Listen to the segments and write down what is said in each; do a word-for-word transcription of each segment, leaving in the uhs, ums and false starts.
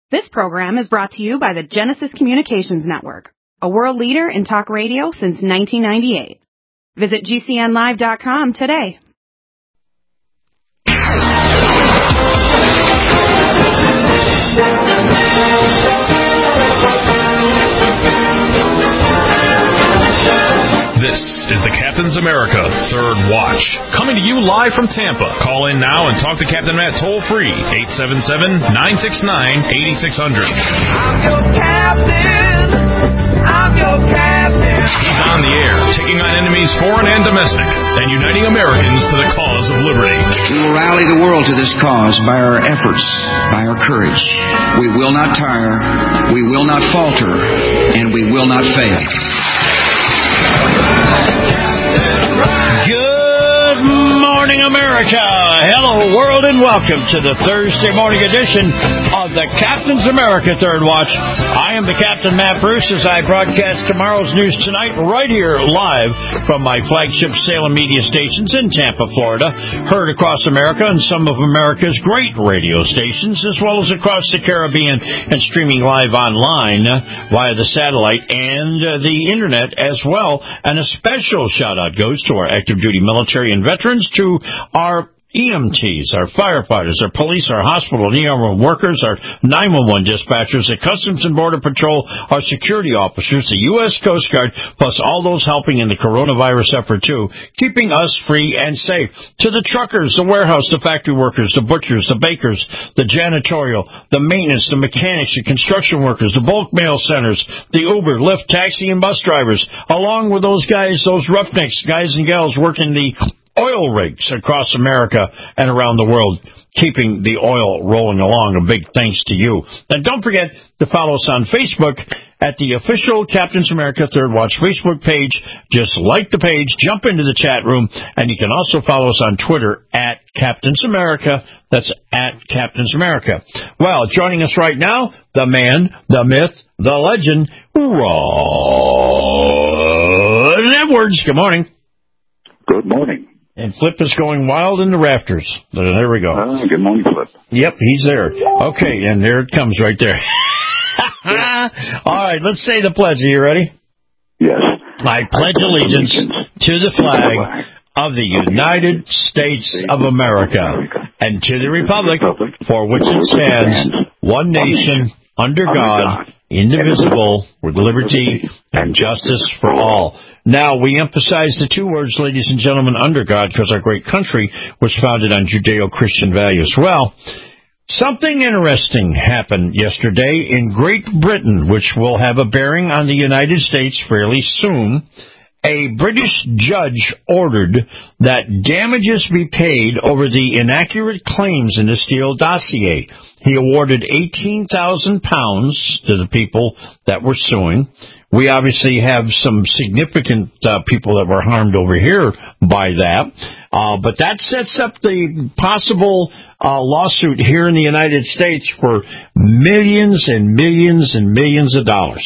This program is brought to you by the Genesis Communications Network, a world leader in talk radio since nineteen ninety-eight. Visit G C N live dot com today. This is the Captain's America Third Watch, coming to you live from Tampa. Call in now and talk to Captain Matt toll-free, eight seven seven, nine six nine, eight six zero zero. I'm your captain. I'm your captain. He's on the air, taking on enemies foreign and domestic, and uniting Americans to the cause of liberty. We will rally the world to this cause by our efforts, by our courage. We will not tire, we will not falter, and we will not fail. Good morning, America. Hello, world, and welcome to the Thursday morning edition of the Captain's America Third Watch. I am the Captain, Matt Bruce, as I broadcast tomorrow's news tonight right here live from my flagship Salem media stations in Tampa, Florida, heard across America and some of America's great radio stations, as well as across the Caribbean and streaming live online via the satellite and uh, the internet as well. And a special shout-out goes to our active duty military and veterans, to our E M Ts, our firefighters, our police, our hospital and E R room workers, our nine one one dispatchers, the Customs and Border Patrol, our security officers, the U S Coast Guard, plus all those helping in the coronavirus effort, too, keeping us free and safe. To the truckers, the warehouse, the factory workers, the butchers, the bakers, the janitorial, the maintenance, the mechanics, the construction workers, the bulk mail centers, the Uber, Lyft, taxi, and bus drivers, along with those guys, those roughnecks, guys and gals working the oil rigs across America and around the world, keeping the oil rolling along. A big thanks to you. And don't forget to follow us on Facebook at the official Captain's America Third Watch Facebook page. Just like the page, jump into the chat room, and you can also follow us on Twitter at Captain's America. That's at Captain's America. Well, joining us right now, the man, the myth, the legend, Ron Edwards. Good morning. Good morning. And Flip is going wild in the rafters. There we go. Uh, good morning, Flip. Yep, he's there. Okay, and there it comes right there. All right, let's say the pledge. Are you ready? Yes. I pledge allegiance to the flag of the United States of America and to the republic for which it stands, one nation, under God, indivisible, with liberty and justice for all. Now, we emphasize the two words, ladies and gentlemen, under God, because our great country was founded on Judeo-Christian values. Well, something interesting happened yesterday in Great Britain, which will have a bearing on the United States fairly soon. A British judge ordered that damages be paid over the inaccurate claims in the Steele dossier. He awarded eighteen thousand pounds to the people that were suing. We obviously have some significant uh, people that were harmed over here by that. Uh, but that sets up the possible uh, lawsuit here in the United States for millions and millions and millions of dollars.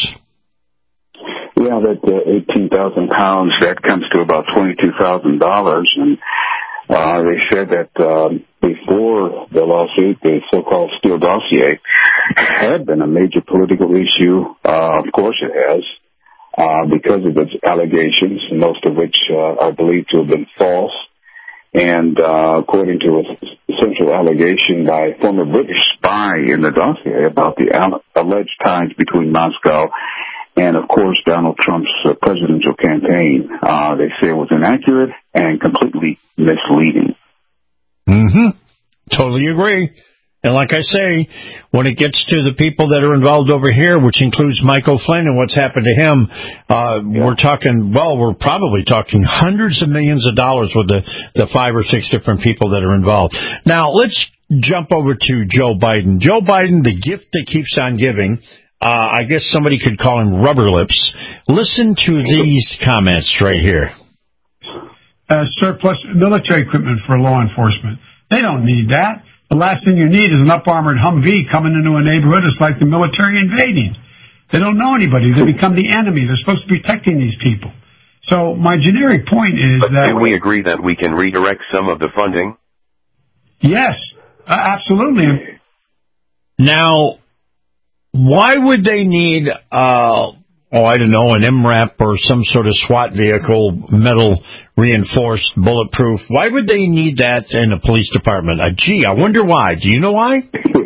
Yeah, that uh, eighteen thousand pounds, that comes to about twenty-two thousand dollars. And uh, they said that um, before the lawsuit, the so-called Steele dossier had been a major political issue. Uh, of course it has, uh, because of its allegations, most of which uh, are believed to have been false. And uh, according to a central allegation by a former British spy in the dossier about the al- alleged ties between Moscow and, of course, Donald Trump's uh, presidential campaign, uh, they say it was inaccurate and completely misleading. Mm-hmm. Totally agree. And like I say, when it gets to the people that are involved over here, which includes Michael Flynn and what's happened to him, uh, yeah. we're talking, well, we're probably talking hundreds of millions of dollars with the, the five or six different people that are involved. Now, let's jump over to Joe Biden. Joe Biden, the gift that keeps on giving. Uh, I guess somebody could call him rubber lips. Listen to these comments right here. Uh, surplus military equipment for law enforcement. They don't need that. The last thing you need is an up-armored Humvee coming into a neighborhood. It's like the military invading. They don't know anybody. They become the enemy. They're supposed to be protecting these people. So my generic point is but that... Can we agree that we can redirect some of the funding? Yes, uh, absolutely. Now, Why would they need, uh, oh, I don't know, an M RAP or some sort of SWAT vehicle, metal reinforced, bulletproof? Why would they need that in a police department? Uh, gee, I wonder why. Do you know why?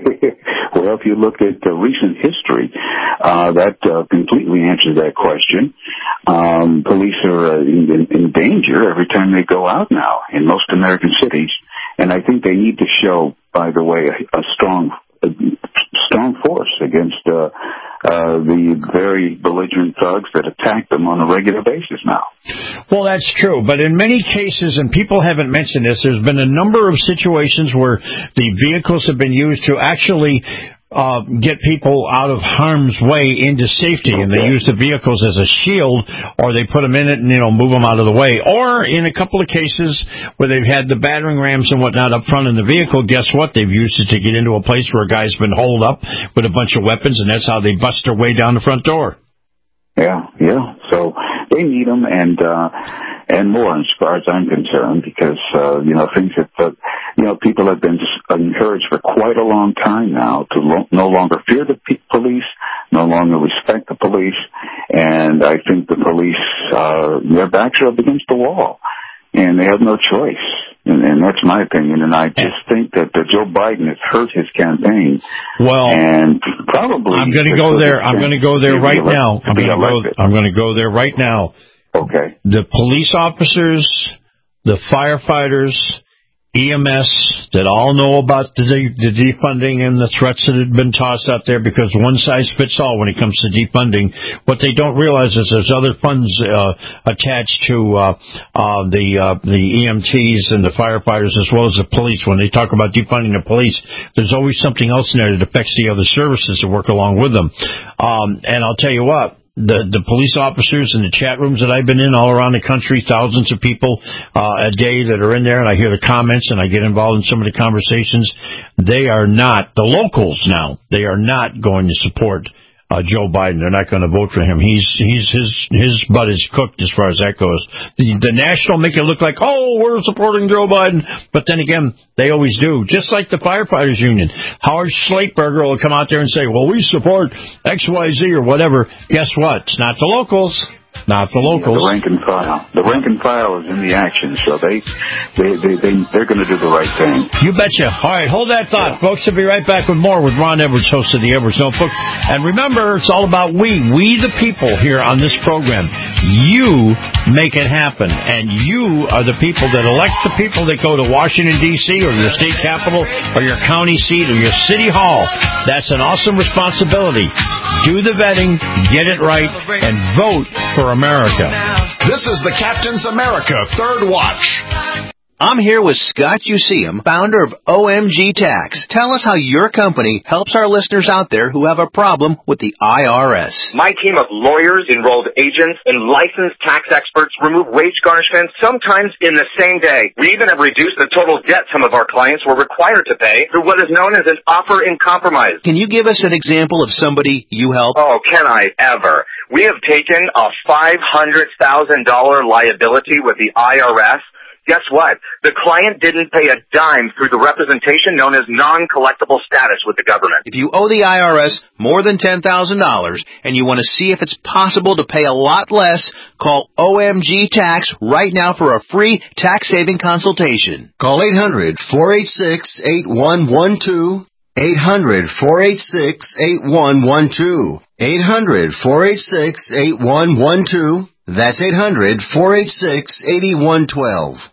Well, if you look at the recent history, uh, that uh, completely answers that question. Um, police are uh, in, in danger every time they go out now in most American cities, and I think they need to show, by the way, a, a strong, a strong force against uh, uh, the very belligerent thugs that attack them on a regular basis now. Well, that's true, but in many cases, and people haven't mentioned this, there's been a number of situations where the vehicles have been used to actually uh, get people out of harm's way into safety, and they use the vehicles as a shield, or they put them in it and, you know, move them out of the way. Or in a couple of cases where they've had the battering rams and whatnot up front in the vehicle, guess what? They've used it to get into a place where a guy's been holed up with a bunch of weapons, and that's how they bust their way down the front door. Yeah, yeah. So they need them, and uh, and more, as far as I'm concerned, because uh, you know things that uh, you know people have been encouraged for quite a long time now to lo- no longer fear the p- police, no longer respect the police, and I think the police uh, their backs are up against the wall, and they have no choice. And, and that's my opinion, and I just think that uh, Joe Biden has hurt his campaign. Well, and probably I'm going to go there. I'm going to go there right now. I'm going to go. I'm going to go there right now. Okay. The police officers, the firefighters, E M S that all know about the, the defunding and the threats that had been tossed out there, because one size fits all when it comes to defunding. What they don't realize is there's other funds uh, attached to uh, uh, the uh, the E M Ts and the firefighters as well as the police. When they talk about defunding the police, there's always something else in there that affects the other services that work along with them. Um, and I'll tell you what. The the police officers in the chat rooms that I've been in all around the country, thousands of people uh, a day that are in there, and I hear the comments and I get involved in some of the conversations. They are not, the locals now, they are not going to support uh, Joe Biden. They're not going to vote for him. He's he's his his butt is cooked as far as that goes. The, the national make it look like, oh, we're supporting Joe Biden, but then again, they always do. Just like the firefighters union, Howard Schlaitberger will come out there and say, well, we support X Y Z or whatever. Guess what? It's not the locals. Not the locals. Yeah, the rank and file. The rank and file is in the action, so they, they, they, they, they're going to do the right thing. You betcha. All right, hold that thought. Yeah. Folks, we'll be right back with more with Ron Edwards, host of the Edwards Notebook. And remember, it's all about we. We the people here on this program. You make it happen. And you are the people that elect the people that go to Washington, D C, or your state capital, or your county seat, or your city hall. That's an awesome responsibility. Do the vetting, get it right, and vote for America. This is the Captain's America Third Watch. I'm here with Scott Useum, founder of O M G Tax. Tell us how your company helps our listeners out there who have a problem with the I R S. My team of lawyers, enrolled agents, and licensed tax experts remove wage garnishments sometimes in the same day. We even have reduced the total debt some of our clients were required to pay through what is known as an offer in compromise. Can you give us an example of somebody you help? Oh, can I ever? We have taken a five hundred thousand dollars liability with the I R S. Guess what? The client didn't pay a dime through the representation known as non-collectible status with the government. If you owe the I R S more than ten thousand dollars and you want to see if it's possible to pay a lot less, call O M G Tax right now for a free tax-saving consultation. Call eight hundred, four eight six, eight one one two. eight hundred, four eight six, eight one one two. eight hundred, four eight six, eight one one two. That's eight hundred, four eight six, eight one one two.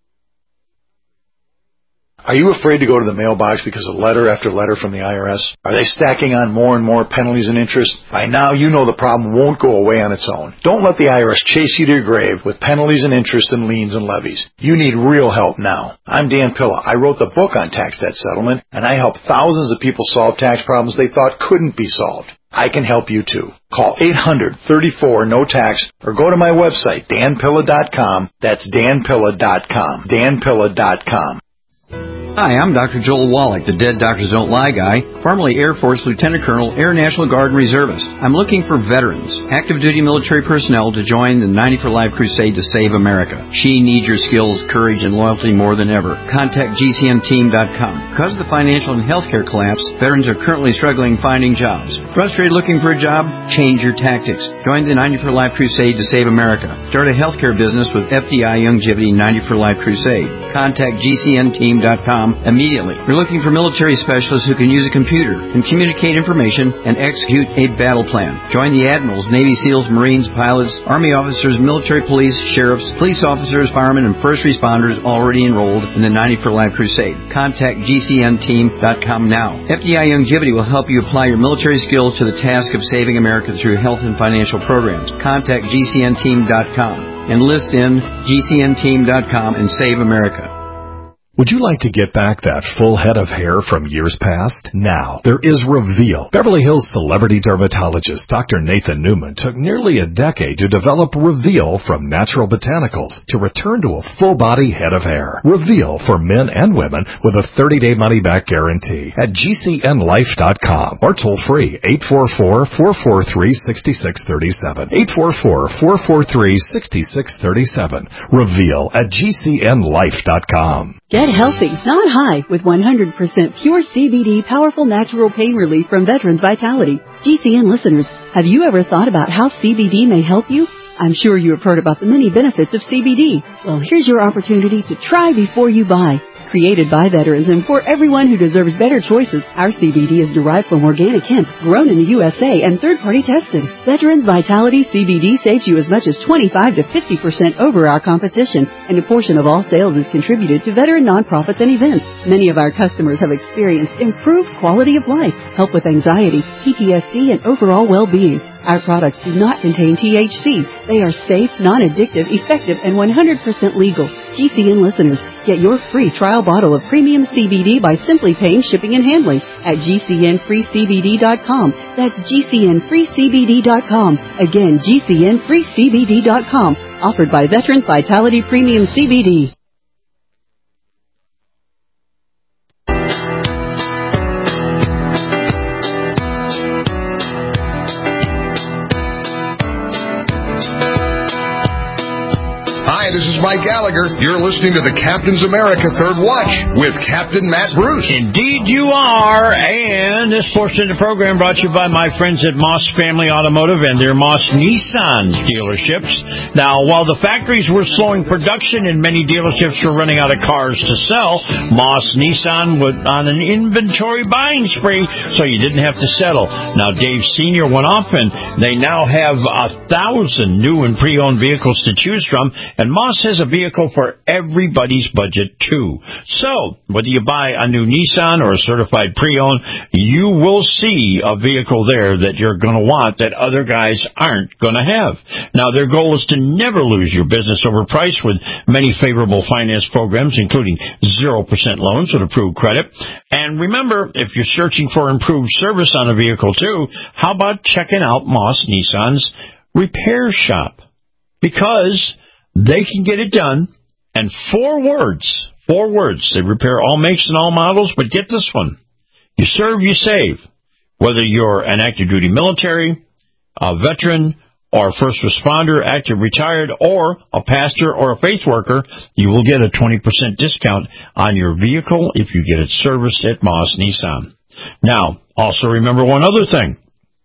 Are you afraid to go to the mailbox because of letter after letter from the I R S? Are they stacking on more and more penalties and interest? By now, you know the problem won't go away on its own. Don't let the I R S chase you to your grave with penalties and interest and liens and levies. You need real help now. I'm Dan Pilla. I wrote the book on tax debt settlement, and I help thousands of people solve tax problems they thought couldn't be solved. I can help you too. Call eight hundred, thirty-four, no tax or go to my website, dan pilla dot com. That's dan pilla dot com. dan pilla dot com. Hi, I'm Doctor Joel Wallach, the Dead Doctors Don't Lie guy, formerly Air Force Lieutenant Colonel, Air National Guard Reservist. I'm looking for veterans, active duty military personnel to join the ninety for Life crusade to save America. She needs your skills, courage, and loyalty more than ever. Contact G C N team dot com. Because of the financial and healthcare collapse, veterans are currently struggling finding jobs. Frustrated looking for a job? Change your tactics. Join the ninety for Life crusade to save America. Start a healthcare business with F D I Youngevity ninety for Life crusade. Contact G C N team dot com immediately. We're looking for military specialists who can use a computer and communicate information and execute a battle plan. Join the admirals, Navy SEALs, Marines, pilots, Army officers, military police, sheriffs, police officers, firemen, and first responders already enrolled in the ninety for Life crusade. Contact G C N team dot com now. F D I Youngevity will help you apply your military skills to the task of saving America through health and financial programs. Contact G C N team dot com. Enlist in G C N team dot com and save America. Would you like to get back that full head of hair from years past? Now, there is Reveal. Beverly Hills celebrity dermatologist Doctor Nathan Newman took nearly a decade to develop Reveal from natural botanicals to return to a full-body head of hair. Reveal for men and women with a thirty-day money-back guarantee at G C N life dot com or toll-free eight four four, four four three, six six three seven. eight four four, four four three, six six three seven. Reveal at G C N life dot com. Get healthy, not high, with one hundred percent pure C B D powerful natural pain relief from Veterans Vitality. G C N listeners, have you ever thought about how C B D may help you? I'm sure you have heard about the many benefits of C B D. Well, here's your opportunity to try before you buy. Created by veterans and for everyone who deserves better choices, our C B D is derived from organic hemp, grown in the U S A and third-party tested. Veterans Vitality C B D saves you as much as twenty-five to fifty percent over our competition, and a portion of all sales is contributed to veteran nonprofits and events. Many of our customers have experienced improved quality of life, help with anxiety, P T S D, and overall well-being. Our products do not contain T H C. They are safe, non-addictive, effective, and one hundred percent legal. G C N listeners, get your free trial bottle of premium C B D by simply paying shipping and handling at G C N free C B D dot com. That's G C N free C B D dot com. Again, G C N free C B D dot com. Offered by Veterans Vitality Premium C B D. Hi, this is Mike Gallagher. You're listening to the Captain's America Third Watch with Captain Matt Bruce. Indeed you are. And this portion of the program brought to you by my friends at Moss Family Automotive and their Moss Nissan dealerships. Now, while the factories were slowing production and many dealerships were running out of cars to sell, Moss Nissan was on an inventory buying spree, so you didn't have to settle. Now, Dave Senior went off, and they now have a thousand new and pre-owned vehicles to choose from. And Moss has a vehicle for everybody's budget, too. So, whether you buy a new Nissan or a certified pre-owned, you will see a vehicle there that you're going to want that other guys aren't going to have. Now, their goal is to never lose your business over price with many favorable finance programs, including zero percent loans with approved credit. And remember, if you're searching for improved service on a vehicle, too, how about checking out Moss Nissan's repair shop? Because they can get it done, and four words, four words. They repair all makes and all models, but get this one. You serve, you save. Whether you're an active duty military, a veteran, or a first responder, active retired, or a pastor or a faith worker, you will get a twenty percent discount on your vehicle if you get it serviced at Moss Nissan. Now, also remember one other thing.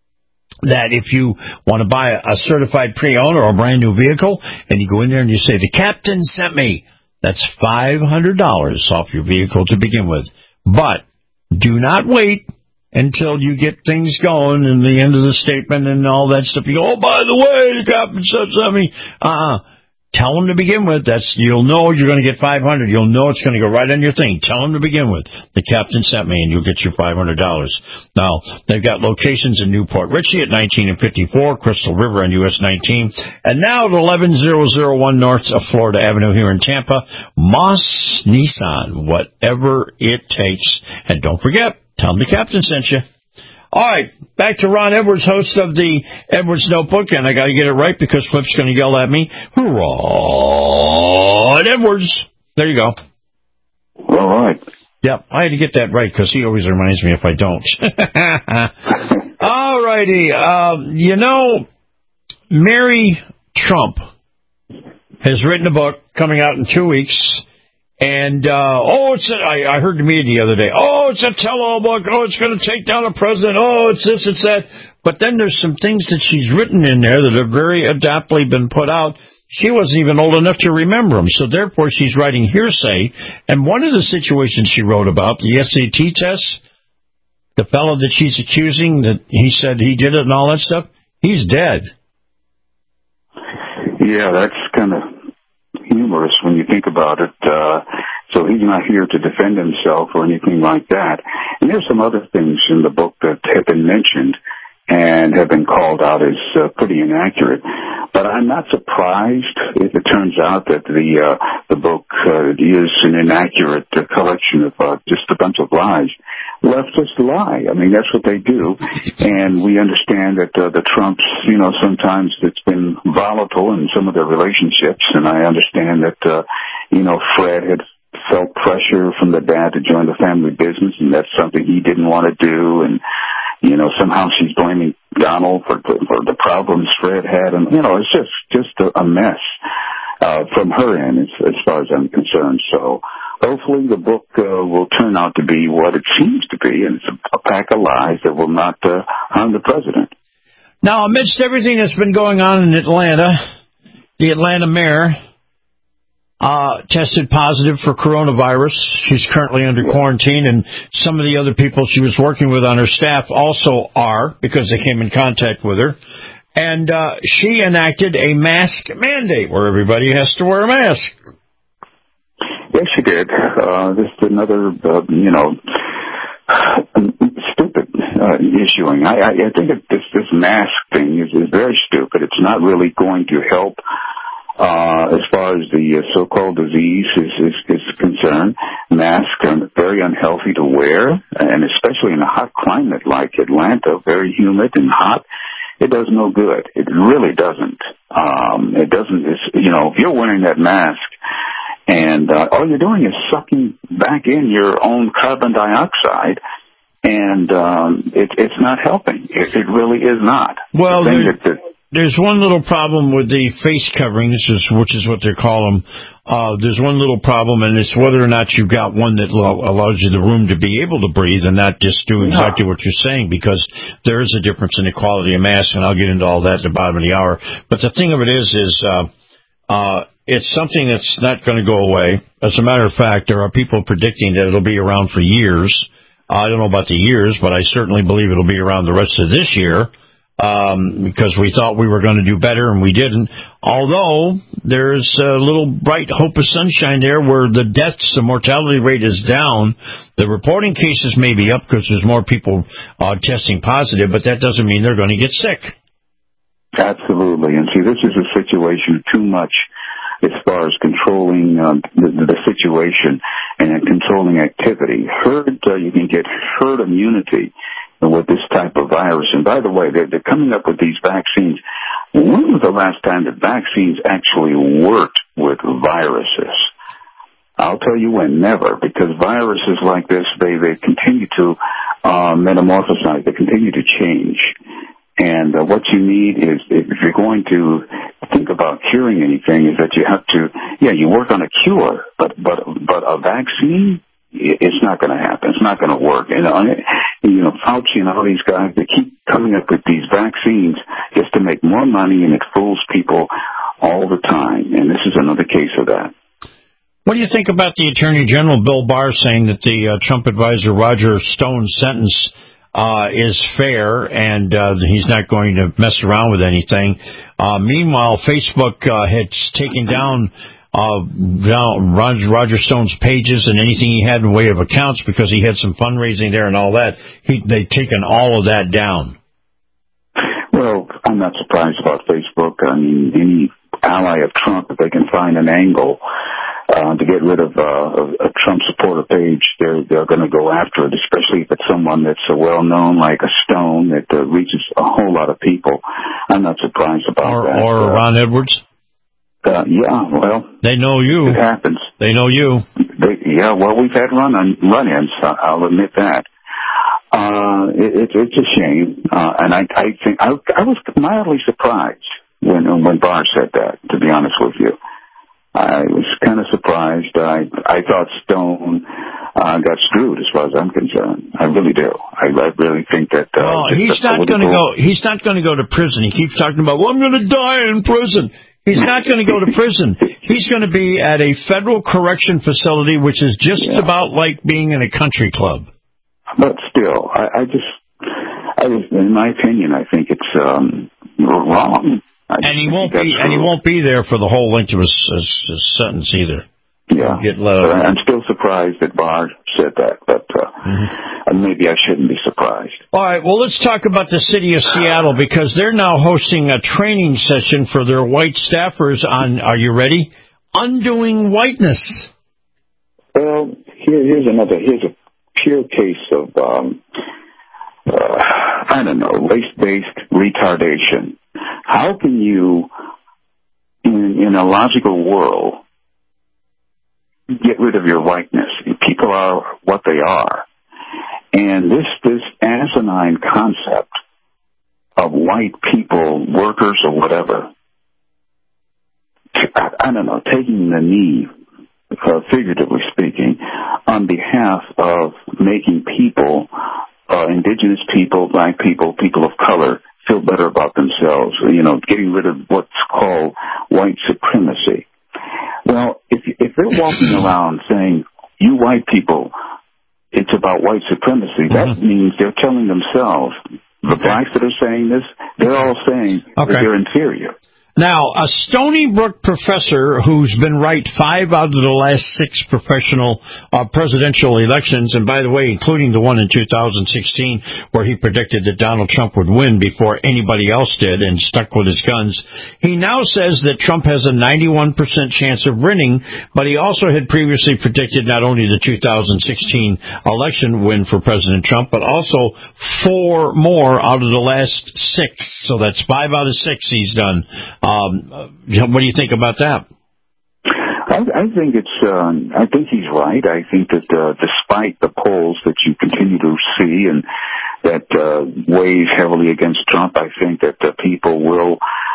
That if you want to buy a certified pre-owned or a brand new vehicle, and you go in there and you say, the captain sent me, that's five hundred dollars off your vehicle to begin with. But do not wait until you get things going and the end of the statement and all that stuff. You go, oh, by the way, the captain sent me. Uh-uh. Tell them to begin with. That's you'll know you're going to get five hundred dollars. You'll know it's going to go right on your thing. Tell them to begin with. The captain sent me, and you'll get your five hundred dollars. Now, they've got locations in Newport Richey at nineteen and fifty-four, Crystal River on U S nineteen, and now at eleven thousand one North of Florida Avenue here in Tampa. Moss Nissan, whatever it takes. And don't forget, tell them the captain sent you. All right, back to Ron Edwards, host of the Edwards Notebook, and I got to get it right because Flip's going to yell at me. Ron Edwards. There you go. All right. Yep, I had to get that right because he always reminds me if I don't. All righty. Um, you know, Mary Trump has written a book coming out in two weeks. And, uh, oh, it's, a, I, I heard the media the other day, oh, it's a tell-all book, oh, it's going to take down the president, oh, it's this, it's that. But then there's some things that she's written in there that have very adeptly been put out. She wasn't even old enough to remember them, so therefore she's writing hearsay. And one of the situations she wrote about, the S A T test, the fellow that she's accusing, that he said he did it and all that stuff, he's dead. Yeah, that's kind of humorous when you think about it. Uh, so he's not here to defend himself or anything like that. And there's some other things in the book that have been mentioned and have been called out as uh, pretty inaccurate. But I'm not surprised if it turns out that the uh, the book uh, is an inaccurate uh, collection of uh, just a bunch of lies. Leftists lie. I mean, that's what they do. And we understand that uh, the Trumps, you know, sometimes it's been volatile in some of their relationships. And I understand that, uh, you know, Fred had felt pressure from the dad to join the family business, and that's something he didn't want to do. And you know, somehow she's blaming Donald for, for the problems Fred had. And, you know, it's just, just a, a mess uh, from her end as, as far as I'm concerned. So hopefully the book uh, will turn out to be what it seems to be, and it's a, a pack of lies that will not uh, harm the president. Now, amidst everything that's been going on in Atlanta, the Atlanta mayor Uh, tested positive for coronavirus. She's currently under quarantine, and some of the other people she was working with on her staff also are, because they came in contact with her. And uh, she enacted a mask mandate where everybody has to wear a mask. Yes, she did. Uh, this is another, uh, you know, stupid uh, issuing. I, I, I think that this, this mask thing is, is very stupid. It's not really going to help Uh, as far as the uh, so-called disease is, is, is concerned. Masks are very unhealthy to wear, and especially in a hot climate like Atlanta, very humid and hot, it does no good. It really doesn't. Um, it doesn't, it's, you know, if you're wearing that mask and uh, all you're doing is sucking back in your own carbon dioxide, and um, it, it's not helping. It, it really is not. Well, the that, that, there's one little problem with the face coverings, which is what they call them. Uh, there's one little problem, and it's whether or not you've got one that allows you the room to be able to breathe and not just do exactly what you're saying, because there is a difference in the quality of masks, and I'll get into all that at the bottom of the hour. But the thing of it is, is uh, uh, it's something that's not going to go away. As a matter of fact, there are people predicting that it'll be around for years. I don't know about the years, but I certainly believe it'll be around the rest of this year. Um, because we thought we were going to do better and we didn't. Although there's a little bright hope of sunshine there where the deaths, the mortality rate is down. The reporting cases may be up because there's more people uh, testing positive, but that doesn't mean they're going to get sick. Absolutely. And see, this is a situation too much as far as controlling uh, the, the situation and controlling activity. Herd, uh, you can get herd immunity with this type of virus. And by the way, they're, they're coming up with these vaccines. When was the last time that vaccines actually worked with viruses? I'll tell you when, never, because viruses like this, they, they continue to uh, metamorphosize, they continue to change. And uh, what you need is, if you're going to think about curing anything, is that you have to, yeah, you work on a cure, but, but, but a vaccine, it's not going to happen. It's not going to work. And, uh, you know, Fauci and all these guys, they keep coming up with these vaccines just to make more money, and it fools people all the time. And this is another case of that. What do you think about the Attorney General, Bill Barr, saying that the uh, Trump advisor Roger Stone's sentence uh, is fair and uh, he's not going to mess around with anything? Uh, meanwhile, Facebook uh, had taken down Uh, Roger, Roger Stone's pages and anything he had in way of accounts because he had some fundraising there and all that. He, they've taken all of that down. Well, I'm not surprised about Facebook. I mean, any ally of Trump, if they can find an angle uh, to get rid of uh, a Trump supporter page, they're, they're going to go after it, especially if it's someone that's uh, well-known, like a Stone, that uh, reaches a whole lot of people. I'm not surprised about or, that. Or uh, Ron Edwards? Uh, yeah, well, they know you. It happens. They know you. They, yeah, well, we've had run run-ins. I'll admit that. Uh, it, it, it's a shame, uh, and I, I think I, I was mildly surprised when when Barr said that. To be honest with you, I was kind of surprised. I I thought Stone uh, got screwed as far as I'm concerned. I really do. I, I really think that. Uh, well, he's not going to go. He's not going to go to prison. He keeps talking about, well, I'm going to die in prison. He's not going to go to prison. He's going to be at a federal correction facility, which is just yeah. about like being in a country club. But still, I, I just, I just, in my opinion, I think it's um, wrong. And he won't be, and he won't be there for the whole length of his, his, his sentence either. Yeah, get let but I'm still surprised that Barr said that, but uh, mm-hmm. maybe I shouldn't be surprised. All right, well, let's talk about the city of Seattle, because they're now hosting a training session for their white staffers on, are you ready? Undoing whiteness. Well, here, here's another, here's a pure case of, um, uh, I don't know, race-based retardation. How can you, in, in a logical world, get rid of your whiteness? People are what they are. And this, this asinine concept of white people, workers or whatever, I, I don't know, taking the knee, uh, figuratively speaking, on behalf of making people, uh, indigenous people, black people, people of color, feel better about themselves, you know, getting rid of what's called white supremacy. Well, if if they're walking around saying, you white people, it's about white supremacy, mm-hmm. that means they're telling themselves, the okay. blacks that are saying this, they're all saying okay. that they're inferior. Now, a Stony Brook professor who's been right five out of the last six professional uh, presidential elections, and by the way, including the one in two thousand sixteen where he predicted that Donald Trump would win before anybody else did and stuck with his guns, he now says that Trump has a ninety-one percent chance of winning, but he also had previously predicted not only the two thousand sixteen election win for President Trump, but also four more out of the last six. So that's five out of six he's done. Um, what do you think about that? I, I think it's. Uh, I think he's right. I think that uh, despite the polls that you continue to see and that uh, weighs heavily against Trump, I think that uh, people will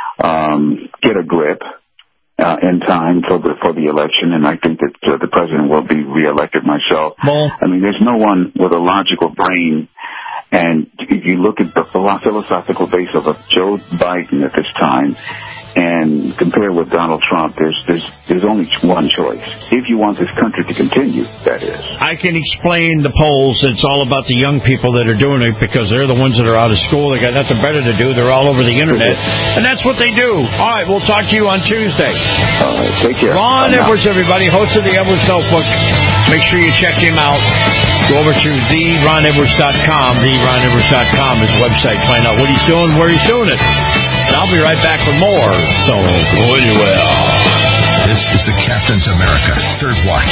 um, get a grip uh, in time for the for the election, and I think that uh, the president will be reelected. Myself, well, I mean, there's no one with a logical brain. And if you look at the philosophical base of Joe Biden at this time and compare with Donald Trump, there's there's there's only one choice. If you want this country to continue, that is. I can explain the polls. It's all about the young people that are doing it because they're the ones that are out of school. They got nothing better to do. They're all over the internet. And that's what they do. All right, we'll talk to you on Tuesday. All right, take care. Ron Edwards, everybody, host of the Edwards Notebook. Make sure you check him out. Go over to the ron edwards dot com. the ron edwards dot com is the website. Find out what he's doing, where he's doing it. And I'll be right back with more. So go anywhere. This is the Captain's America Third Watch.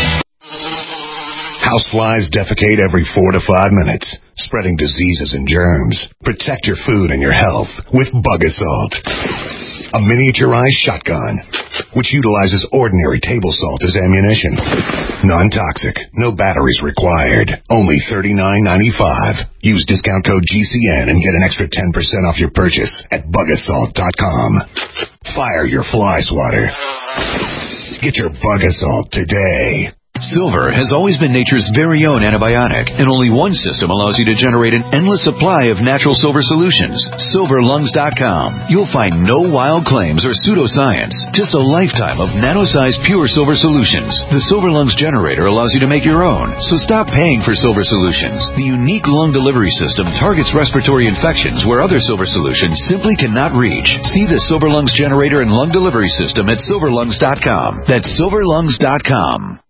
Houseflies defecate every four to five minutes, spreading diseases and germs. Protect your food and your health with Bug Assault, a miniaturized shotgun which utilizes ordinary table salt as ammunition. Non-toxic, no batteries required. Only thirty-nine ninety-five. Use discount code G C N and get an extra ten percent off your purchase at bug assault dot com. Fire your fly swatter. Get your Bug Assault today. Silver has always been nature's very own antibiotic, and only one system allows you to generate an endless supply of natural silver solutions. silver lungs dot com. You'll find no wild claims or pseudoscience, just a lifetime of nano-sized pure silver solutions. The Silver Lungs generator allows you to make your own, so stop paying for silver solutions. The unique lung delivery system targets respiratory infections where other silver solutions simply cannot reach. See the Silver Lungs generator and lung delivery system at silver lungs dot com. That's silver lungs dot com.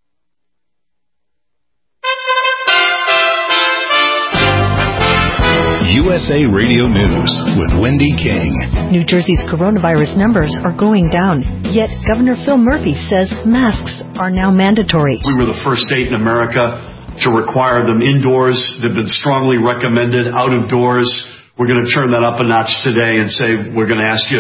U S A Radio News with Wendy King. New Jersey's coronavirus numbers are going down, yet Governor Phil Murphy says masks are now mandatory. We were the first state in America to require them indoors. They've been strongly recommended out of doors. We're going to turn that up a notch today and say we're going to ask you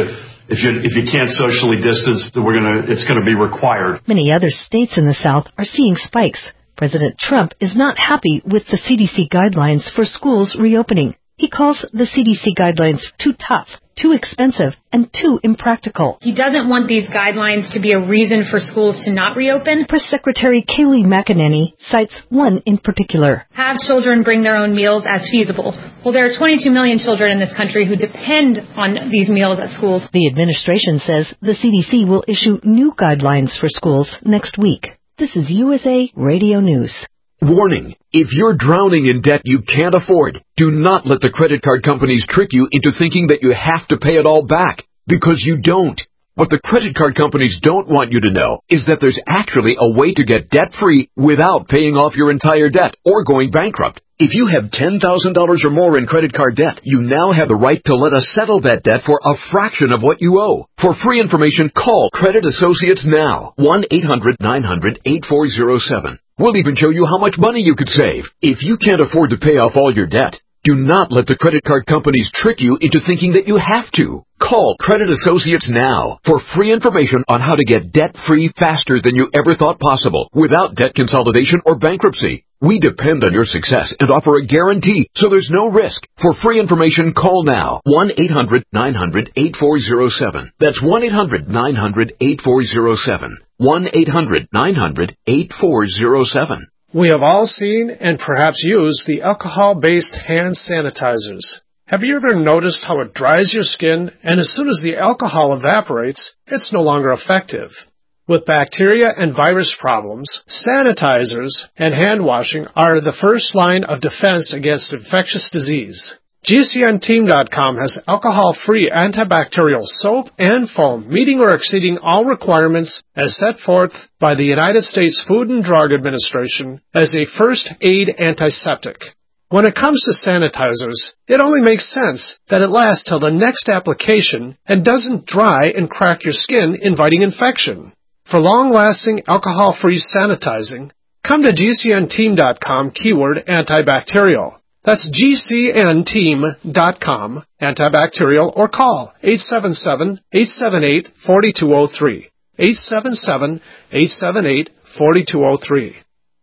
if you if you can't socially distance, then we're gonna it's going to be required. Many other states in the South are seeing spikes. President Trump is not happy with the C D C guidelines for schools reopening. He calls the C D C guidelines too tough, too expensive, and too impractical. He doesn't want these guidelines to be a reason for schools to not reopen. Press Secretary Kayleigh McEnany cites one in particular. Have children bring their own meals as feasible. Well, there are twenty-two million children in this country who depend on these meals at schools. The administration says the C D C will issue new guidelines for schools next week. This is U S A Radio News. Warning, if you're drowning in debt you can't afford, do not let the credit card companies trick you into thinking that you have to pay it all back, because you don't. What the credit card companies don't want you to know is that there's actually a way to get debt-free without paying off your entire debt or going bankrupt. If you have ten thousand dollars or more in credit card debt, you now have the right to let us settle that debt for a fraction of what you owe. For free information, call Credit Associates now. one eight hundred nine hundred eight four zero seven. We'll even show you how much money you could save. If you can't afford to pay off all your debt, do not let the credit card companies trick you into thinking that you have to. Call Credit Associates now for free information on how to get debt-free faster than you ever thought possible without debt consolidation or bankruptcy. We depend on your success and offer a guarantee, so there's no risk. For free information, call now. one eight hundred nine hundred eight four zero seven. That's one eight hundred nine hundred eight four zero seven. one eight hundred nine hundred eight four zero seven. We have all seen and perhaps used the alcohol-based hand sanitizers. Have you ever noticed how it dries your skin, and as soon as the alcohol evaporates, it's no longer effective? With bacteria and virus problems, sanitizers and hand washing are the first line of defense against infectious disease. G C N team dot com has alcohol-free antibacterial soap and foam meeting or exceeding all requirements as set forth by the United States Food and Drug Administration as a first aid antiseptic. When it comes to sanitizers, it only makes sense that it lasts till the next application and doesn't dry and crack your skin, inviting infection. For long-lasting alcohol-free sanitizing, come to G C N team dot com keyword antibacterial. That's G C N team dot com, antibacterial, or call eight seven seven, eight seven eight, four two zero three. eight seven seven, eight seven eight, four two zero three.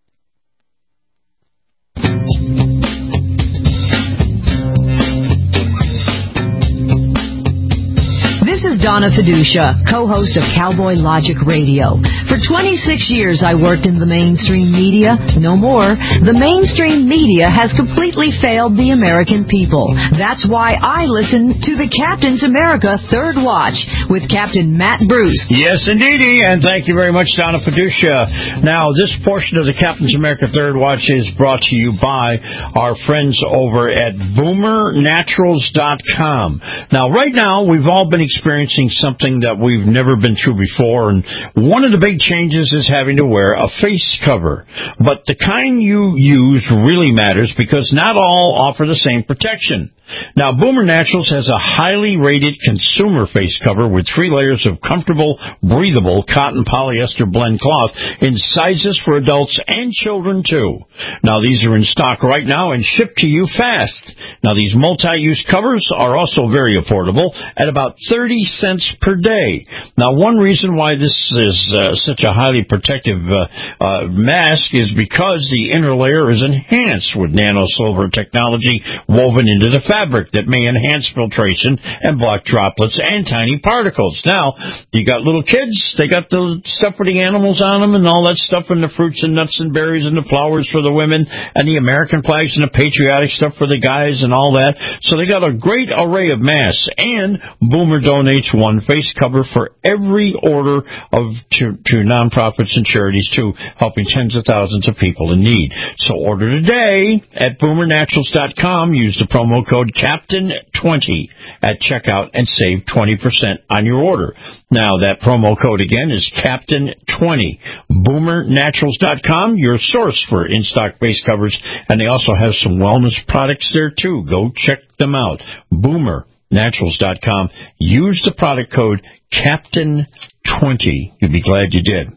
This is Donna Fiducia, co-host of Cowboy Logic Radio. For twenty-six years I worked in the mainstream media. No more. The mainstream media has completely failed the American people. That's why I listen to the Captain's America Third Watch with Captain Matt Bruce. Yes, indeedy, and thank you very much, Donna Fiducia. Now, this portion of the Captain's America Third Watch is brought to you by our friends over at Boomer Naturals dot com. Now, right now, we've all been experiencing something that we've never been through before, and one of the big changes is having to wear a face cover. But the kind you use really matters because not all offer the same protection. Now, Boomer Naturals has a highly rated consumer face cover with three layers of comfortable, breathable cotton polyester blend cloth in sizes for adults and children, too. Now, these are in stock right now and shipped to you fast. Now, these multi-use covers are also very affordable at about thirty cents per day. Now, one reason why this is uh, such a highly protective uh, uh, mask is because the inner layer is enhanced with nano-silver technology woven into the fabric. Fabric that may enhance filtration and block droplets and tiny particles. Now, you got little kids, they got the stuff for the animals on them and all that stuff, and the fruits and nuts and berries and the flowers for the women, and the American flags and the patriotic stuff for the guys and all that. So they got a great array of masks, and Boomer donates one face cover for every order of to, to nonprofits and charities, too, helping tens of thousands of people in need. So order today at Boomer Naturals dot com. Use the promo code Captain twenty at checkout and save twenty percent on your order. Now, that promo code again is Captain twenty. Boomer Naturals dot com, your source for in-stock face covers, and they also have some wellness products there, too. Go check them out. Boomer Naturals dot com. Use the product code Captain twenty. You'll be glad you did.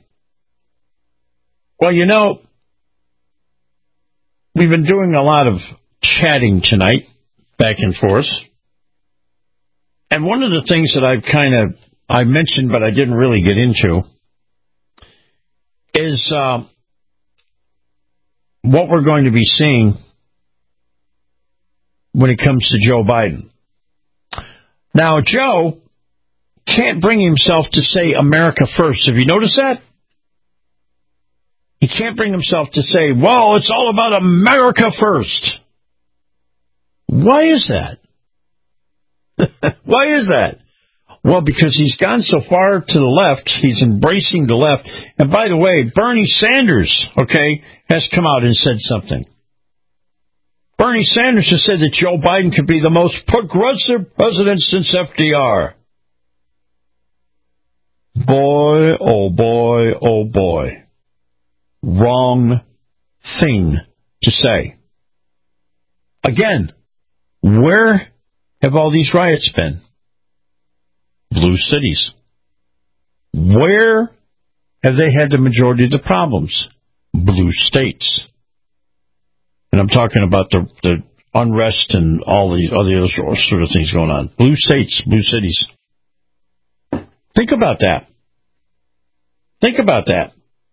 Well, you know, we've been doing a lot of chatting tonight, back and forth. And one of the things that I've kind of, I mentioned but I didn't really get into is uh, what we're going to be seeing when it comes to Joe Biden. Now, Joe can't bring himself to say America first. Have you noticed that? He can't bring himself to say, well, it's all about America first. Why is that? Why is that? Well, because he's gone so far to the left, he's embracing the left. And by the way, Bernie Sanders, okay, has come out and said something. Bernie Sanders has said that Joe Biden could be the most progressive president since F D R. Boy, oh boy, oh boy. Wrong thing to say. Again, where have all these riots been? Blue cities. Where have they had the majority of the problems? Blue states. And I'm talking about the, the unrest and all these other sort of things going on. Blue states, blue cities. Think about that. Think about that.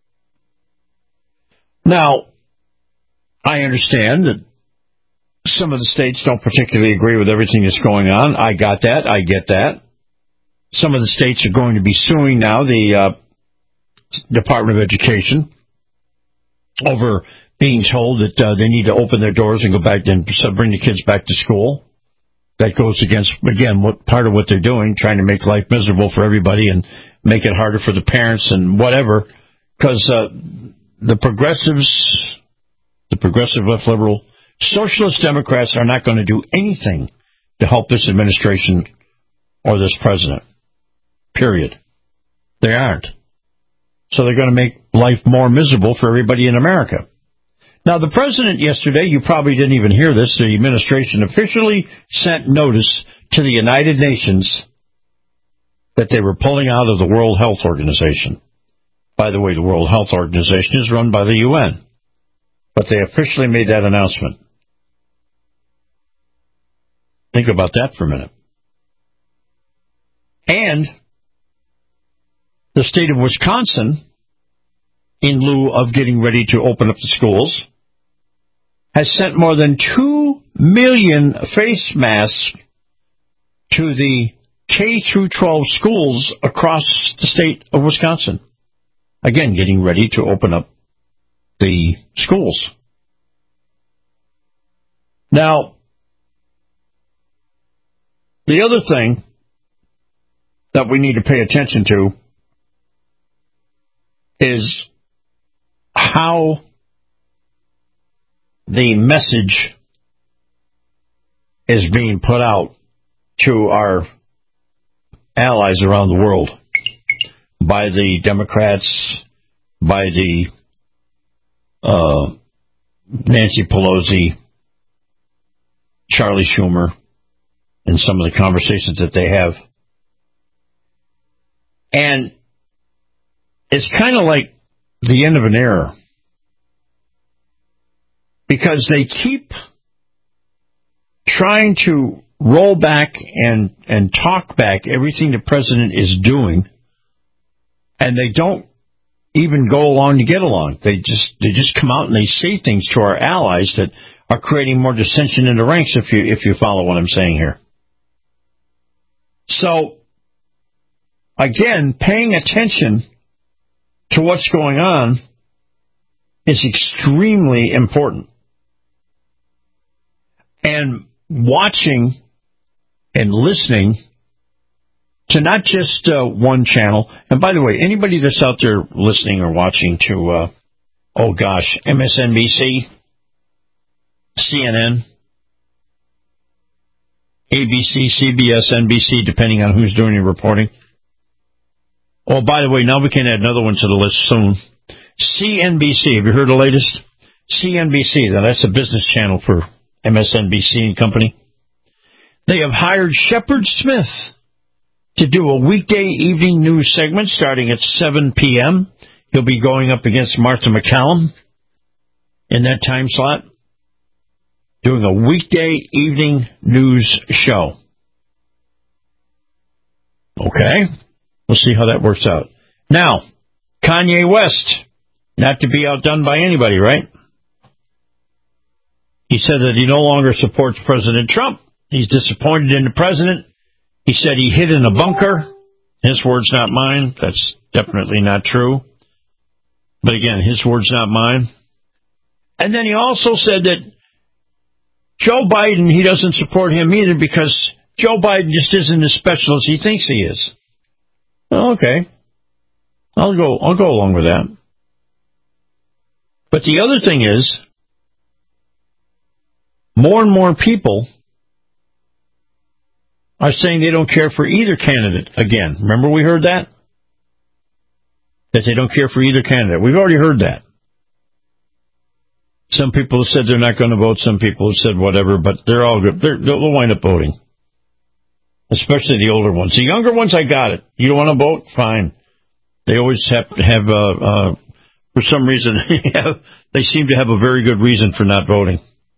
Now, I understand that some of the states don't particularly agree with everything that's going on. I got that. I get that. Some of the states are going to be suing now the uh, Department of Education over being told that uh, they need to open their doors and go back and bring the kids back to school. That goes against, again, what part of what they're doing, trying to make life miserable for everybody and make it harder for the parents and whatever, because uh, the progressives, the progressive left liberal, socialist Democrats are not going to do anything to help this administration or this president. Period. They aren't. So they're going to make life more miserable for everybody in America. Now, the president yesterday, you probably didn't even hear this, the administration officially sent notice to the United Nations that they were pulling out of the World Health Organization. By the way, the World Health Organization is run by the U N, but they officially made that announcement. Think about that for a minute. And the state of Wisconsin, in lieu of getting ready to open up the schools, has sent more than two million face masks to the K through twelve schools across the state of Wisconsin. Again, getting ready to open up the schools. Now, the other thing that we need to pay attention to is how the message is being put out to our allies around the world by the Democrats, by the uh, Nancy Pelosi, Charlie Schumer, and some of the conversations that they have. And it's kind of like the end of an era, because they keep trying to roll back and, and talk back everything the president is doing, and they don't even go along to get along. They just they just come out and they say things to our allies that are creating more dissension in the ranks, if you if you follow what I'm saying here. So, again, paying attention to what's going on is extremely important. And watching and listening to not just uh, one channel. And by the way, anybody that's out there listening or watching to, uh, oh gosh, M S N B C, C N N, A B C, C B S, N B C, depending on who's doing the reporting. Oh, by the way, now we can add another one to the list soon. C N B C, have you heard the latest? C N B C, now that's a business channel for M S N B C and company. They have hired Shepard Smith to do a weekday evening news segment starting at seven p.m. He'll be going up against Martha MacCallum in that time slot, doing a weekday evening news show. Okay. We'll see how that works out. Now, Kanye West, not to be outdone by anybody, right? He said that he no longer supports President Trump. He's disappointed in the president. He said he hid in a bunker. His words, not mine. That's definitely not true. But again, his words, not mine. And then he also said that Joe Biden, he doesn't support him either because Joe Biden just isn't as special as he thinks he is. Well, okay. I'll go, I'll go along with that. But the other thing is, more and more people are saying they don't care for either candidate again. Remember we heard that? That they don't care for either candidate. We've already heard that. Some people have said they're not going to vote. Some people have said whatever, but they're all good. They're, they'll wind up voting. Especially the older ones. The younger ones, I got it. You don't want to vote? Fine. They always have to have, uh, uh, for some reason, they seem to have a very good reason for not voting.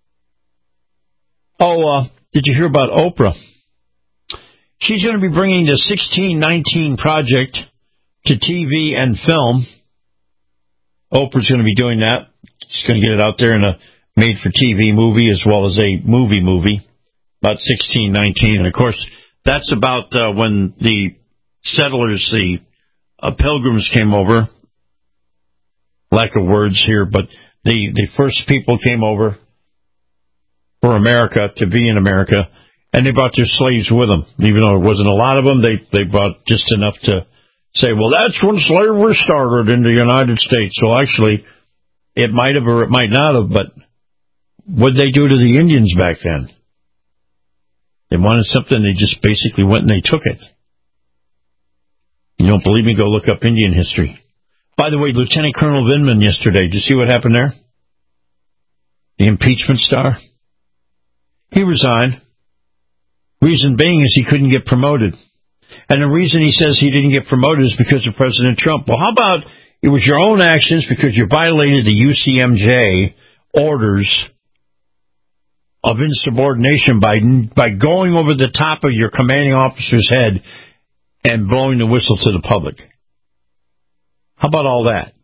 Oh, uh, did you hear about Oprah? She's going to be bringing the sixteen nineteen project to T V and film. Oprah's going to be doing that. She's going to get it out there in a made-for-T V movie as well as a movie movie about sixteen nineteen. And, of course, that's about uh, when the settlers, the uh, pilgrims came over. Lack of words here, but the, the first people came over for America, to be in America, and they brought their slaves with them. Even though it wasn't a lot of them, they, they brought just enough to say, well, that's when slavery started in the United States. So actually, it might have or it might not have, but what did they do to the Indians back then? They wanted something, they just basically went and they took it. You don't believe me? Go look up Indian history. By the way, Lieutenant Colonel Vindman yesterday, did you see what happened there? The impeachment star? He resigned. Reason being is he couldn't get promoted. And the reason he says he didn't get promoted is because of President Trump. Well, how about it was your own actions because you violated the U C M J orders of insubordination by, by going over the top of your commanding officer's head and blowing the whistle to the public. How about all that?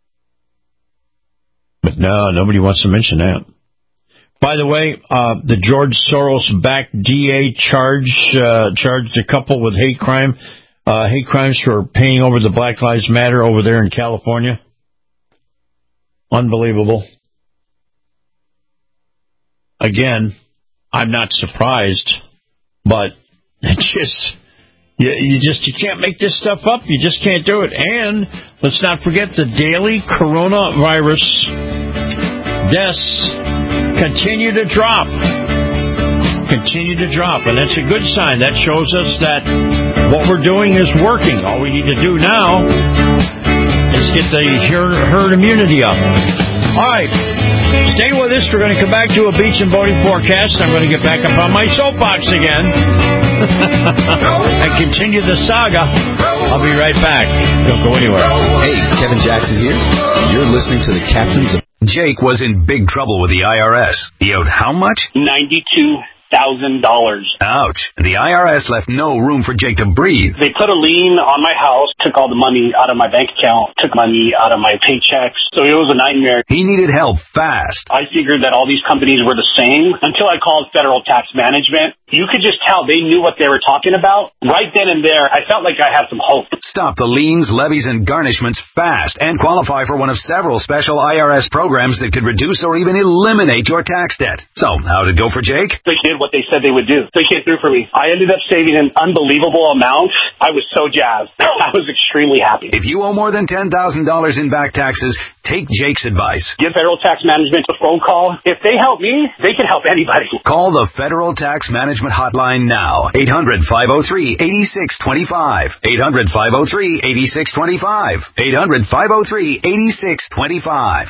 But no, nobody wants to mention that. By the way, uh, the George Soros-backed D A charge, uh, charged a couple with hate crime, uh, hate crimes for paying over the Black Lives Matter over there in California. Unbelievable. Again, I'm not surprised, but it just, you, you just, you can't make this stuff up. You just can't do it. And let's not forget the daily coronavirus deaths continue to drop. Continue to drop. And that's a good sign. That shows us that what we're doing is working. All we need to do now is get the herd immunity up. All right. Stay with us. We're going to come back to a beach and boating forecast. I'm going to get back up on my soapbox again and continue the saga. I'll be right back. Don't go anywhere. Hey, Kevin Jackson here. You're listening to the Captains of... Jake was in big trouble with the I R S. He owed how much? ninety-two thousand dollars. Ouch. The I R S left no room for Jake to breathe. They put a lien on my house, took all the money out of my bank account, took money out of my paychecks. So it was a nightmare. He needed help fast. I figured that all these companies were the same until I called Federal Tax Management. You could just tell they knew what they were talking about. Right then and there, I felt like I had some hope. Stop the liens, levies, and garnishments fast and qualify for one of several special I R S programs that could reduce or even eliminate your tax debt. So, how did it go for Jake? They did what they said they would do. They came through for me. I ended up saving an unbelievable amount. I was so jazzed. I was extremely happy. If you owe more than ten thousand dollars in back taxes, take Jake's advice. Give Federal Tax Management a phone call. If they help me, they can help anybody. Call the Federal Tax Management Hotline now. eight hundred, five oh three, eight six two five. eight hundred, five oh three, eight six two five. eight hundred, five oh three, eight six two five.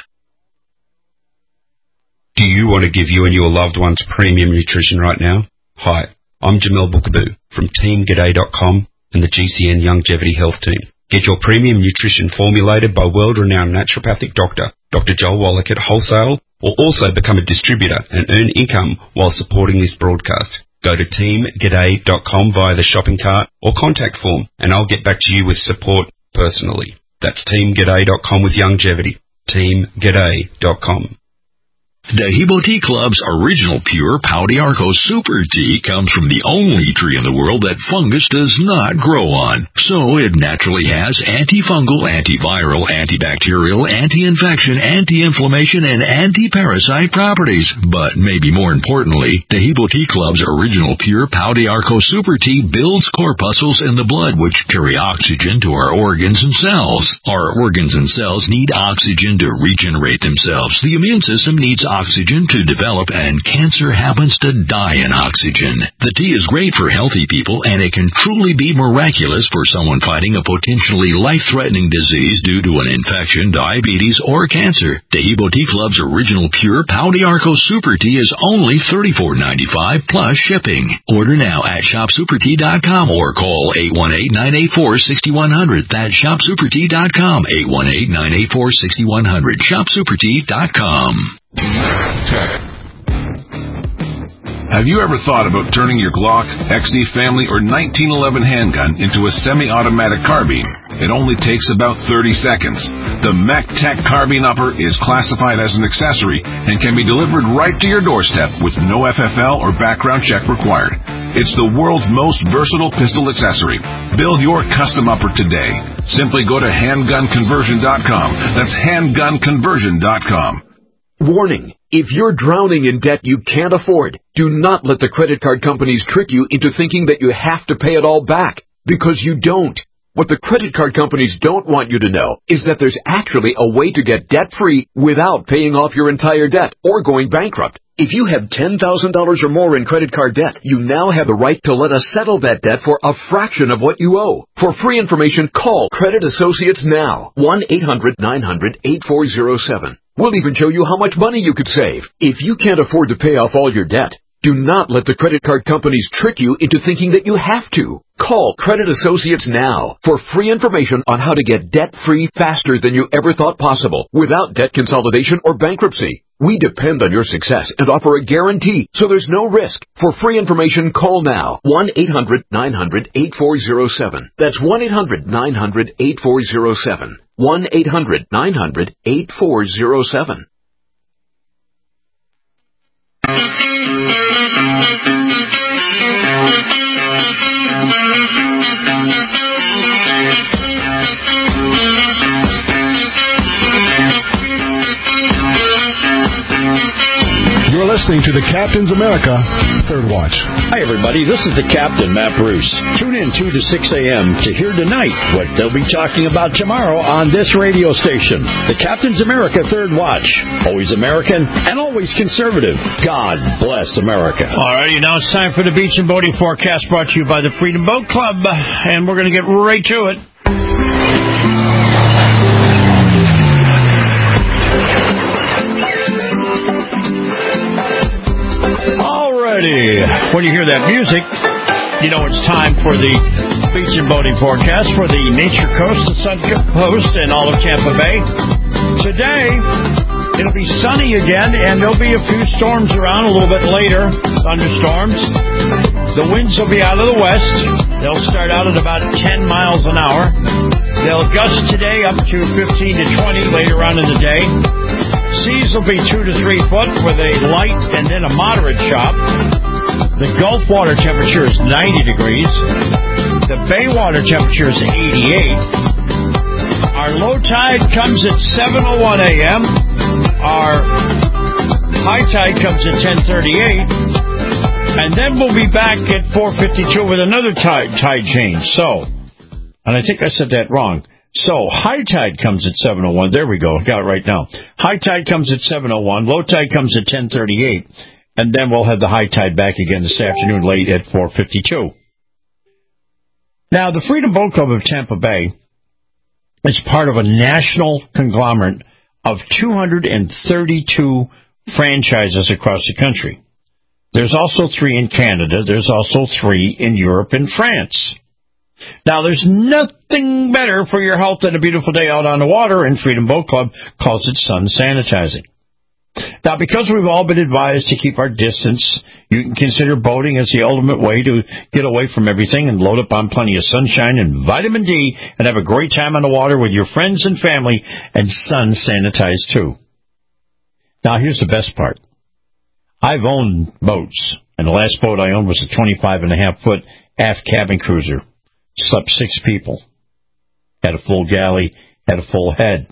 Do you want to give you and your loved ones premium nutrition right now? Hi, I'm Jamel Bookaboo from Team G'day dot com and the G C N Longevity Health Team. Get your premium nutrition formulated by world-renowned naturopathic doctor, Doctor Joel Wallach at wholesale, or also become a distributor and earn income while supporting this broadcast. Go to team g'day dot com via the shopping cart or contact form, and I'll get back to you with support personally. That's team g'day dot com with Youngevity. team g'day dot com. Dehibo Tea Club's original pure Pau d'Arco Super Tea comes from the only tree in the world that fungus does not grow on. So it naturally has antifungal, antiviral, antibacterial, anti-infection, anti-inflammation, and anti-parasite properties. But maybe more importantly, Dehibo Tea Club's original pure Pau d'Arco Super Tea builds corpuscles in the blood which carry oxygen to our organs and cells. Our organs and cells need oxygen to regenerate themselves. The immune system needs oxygen oxygen to develop, and cancer happens to die in oxygen. The tea is great for healthy people, and it can truly be miraculous for someone fighting a potentially life-threatening disease due to an infection, diabetes, or cancer. Dehibo Tea Club's original pure Pau d'Arco Super Tea is only thirty-four dollars and ninety-five cents plus shipping. Order now at shop super tea dot com or call eight one eight, nine eight four, six one zero zero. That's shop super tea dot com, eight one eight, nine eight four, six one zero zero. shop super tea dot com. Have you ever thought about turning your Glock, X D Family, or nineteen eleven handgun into a semi-automatic carbine? It only takes about thirty seconds. The MechTech Carbine Upper is classified as an accessory and can be delivered right to your doorstep with no F F L or background check required. It's the world's most versatile pistol accessory. Build your custom upper today. Simply go to handgun conversion dot com. That's handgun conversion dot com. Warning. If you're drowning in debt you can't afford, do not let the credit card companies trick you into thinking that you have to pay it all back, because you don't. What the credit card companies don't want you to know is that there's actually a way to get debt-free without paying off your entire debt or going bankrupt. If you have ten thousand dollars or more in credit card debt, you now have the right to let us settle that debt for a fraction of what you owe. For free information, call Credit Associates now, one eight hundred, nine hundred, eight four zero seven. We'll even show you how much money you could save. If you can't afford to pay off all your debt, do not let the credit card companies trick you into thinking that you have to. Call Credit Associates now for free information on how to get debt-free faster than you ever thought possible without debt consolidation or bankruptcy. We depend on your success and offer a guarantee, so there's no risk. For free information, call now, one eight hundred, nine hundred, eight four zero seven. That's one eight hundred, nine hundred, eight four zero seven. one eight hundred, nine hundred, eight four zero seven. You're listening to the Captain's America Third Watch. Hi, everybody. This is the Captain, Matt Bruce. Tune in two to six a.m. to hear tonight what they'll be talking about tomorrow on this radio station. The Captain's America Third Watch. Always American and always conservative. God bless America. All righty, now it's time for the Beach and Boating Forecast brought to you by the Freedom Boat Club. And we're going to get right to it. When you hear that music, you know it's time for the Beach and Boating Forecast for the Nature Coast, the Sun Coast, and all of Tampa Bay. Today, it'll be sunny again, and there'll be a few storms around a little bit later, thunderstorms. The winds will be out of the west. They'll start out at about ten miles an hour. They'll gust today up to fifteen to twenty later on in the day. Seas will be two to three foot with a light and then a moderate chop. The Gulf water temperature is ninety degrees. The Bay water temperature is eighty-eight. Our low tide comes at seven oh one a.m. Our high tide comes at ten thirty-eight. And then we'll be back at four fifty-two with another tide, tide change. So, and I think I said that wrong. So, high tide comes at seven oh one. There we go. Got it right now. High tide comes at seven oh one. Low tide comes at ten thirty-eight. And then we'll have the high tide back again this afternoon late at four fifty-two. Now, the Freedom Boat Club of Tampa Bay is part of a national conglomerate of two hundred thirty-two franchises across the country. There's also three in Canada. There's also three in Europe and France. Now, there's nothing better for your health than a beautiful day out on the water, and Freedom Boat Club calls it sun sanitizing. Now, because we've all been advised to keep our distance, you can consider boating as the ultimate way to get away from everything and load up on plenty of sunshine and vitamin D and have a great time on the water with your friends and family and sun sanitized too. Now, here's the best part. I've owned boats, and the last boat I owned was a twenty-five and a half foot aft cabin cruiser. Slept six people. Had a full galley, had a full head.